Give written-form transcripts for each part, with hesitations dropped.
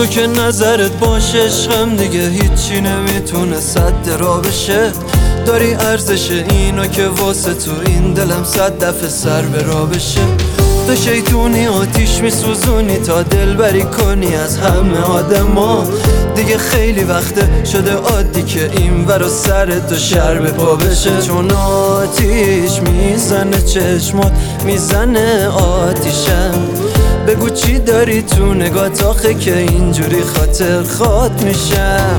تو که نظرت باشه عشقم دیگه هیچی نمیتونه سد را بشه. داری ارزش اینو که واسه تو این دلم 100 دفعه سر به را بشه. تو شیطونی آتیش میسوزونی تا دل بری کنی از همه آدما. دیگه خیلی وقته شده عادی که این ور و سر تو شر به پا بشه. چون آتیش میزنه چشمات میزنه آتیشم. بگو چی داری تو نگات آخه که اینجوری خاطر خواد میشم.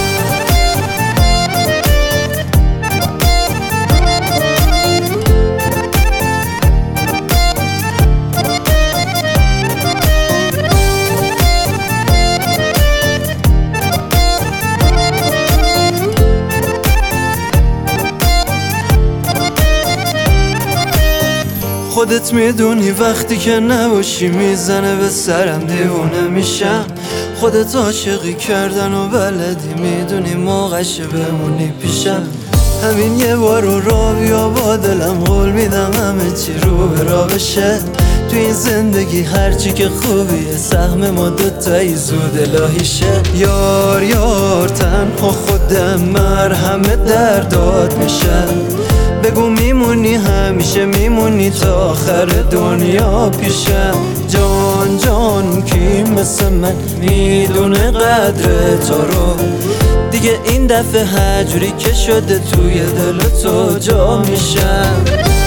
خودت میدونی وقتی که نباشی میزنه به سرم دیوونه میشم. خودت عاشقی کردن و بلدی میدونی موقعش بمونی پیشم. همین یه بار را بیا با دلم قول میدم همه چی رو به را بشه. تو این زندگی هرچی که خوبیه سهم ما دوتایی زود الهی شه. یار یار تنها خودم مرهم دردات میشم. بگو میمونی همیشه میمونی تا آخر دنیا پیشم. جان جان کی مثل من میدونه قدر تو رو. دیگه این دفعه هرجوری که شده توی دل تو جا میشم.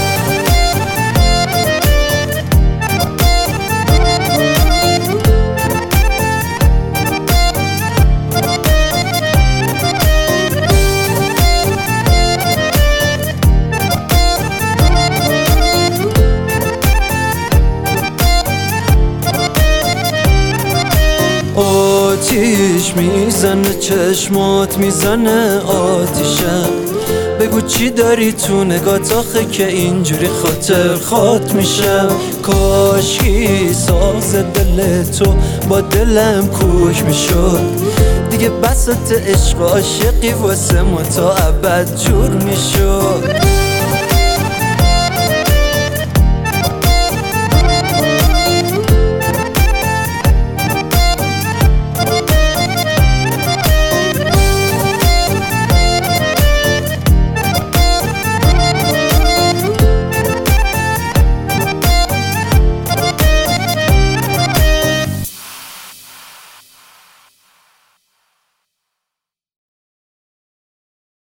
آتیش میزنه چشمات میزنه آتیشم. بگو چی داری تو نگات آخه که اینجوری خاطر خواد میشم. کاشکی ساز دل تو با دلم کوک میشد. دیگه بساط عشق و عاشقی واسه ما تا ابد جور میشد.